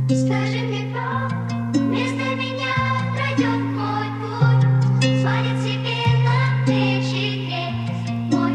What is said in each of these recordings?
Скажи мне, кто вместо меня пройдет мой путь, свалит себе на плечи крест мой.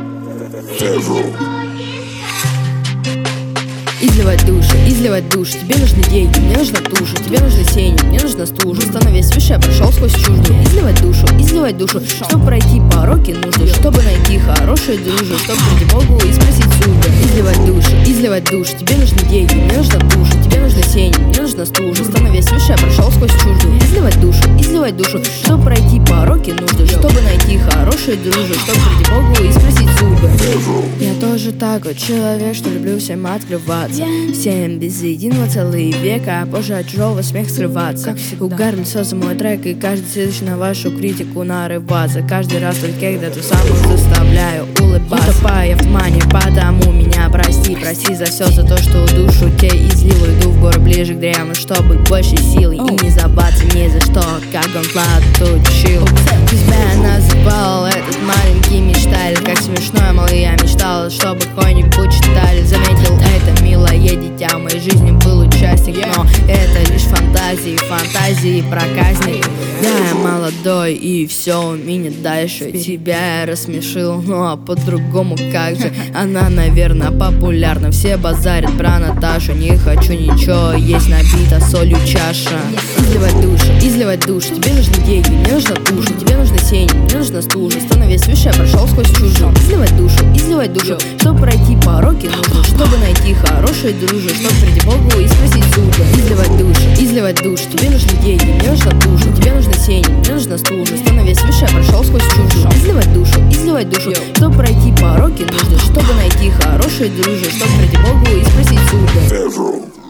Изливать душу, тебе нужны деньги, мне нужна душа, тебе нужны сени, мне нужна стужа. Становясь выше, я прошел сквозь чужду. Изливать душу, чтобы пройти пороки нужно, чтобы найти хорошую дружбу, чтобы прийти Богу и спросить судьбы. Изливать душу, тебе нужны деньги, мне нужна душа, тебе нужны сени, мне нужна стужа. Становясь выше, я прошел сквозь чужду. Изливать душу, чтобы пройти пороки нужно, чтобы найти хорошую дружбу, чтобы прийти Богу и спросить судьбы. Я тоже такой человек, что люблю всем открываться, всем без единого целый век, а позже от чужого смех скрываться. Угар лицо за мой трек, и каждый следующий на вашу критику нарываться. Каждый раз только когда-то самую заставляю улыбаться. Утопаю в тумане, потому меня прости за все, за то, что душу тебе излил. Иду в горы ближе к дрему, чтобы больше силы и не забаться ни за что, как он отучил. Тебя называл этот маленький мечтатель, как смешно, мол, я мечтал, чтобы какой-нибудь читали. Заметил это милое дитя, в моей жизни был участник, но это лишь фантазии проказник. Я молодой и все у меня дальше. Тебя я рассмешил, ну а по-другому как же. Она, наверное, популярна, все базарят про Наташу. Не хочу ничего, есть набита солью чаша. Изливать душу, тебе нужны деньги, мне нужна душа, тебе нужны сени, мне нужна стужа. Становясь выше, я прошел сквозь чужую. Изливать душу, чтобы пройти пороки нужно, чтобы найти хорошую дружбу, чтобы прийти Богу и спросить судьбы. Изливать душу, тебе нужны деньги, мне нужна душа, тебе нужны сени, мне нужна стужа. Становясь выше, я прошел сквозь чужую. Изливать душу, чтобы пройти пороки нужно, чтобы найти хорошую дружбу, чтобы прийти Богу и спросить судьбы.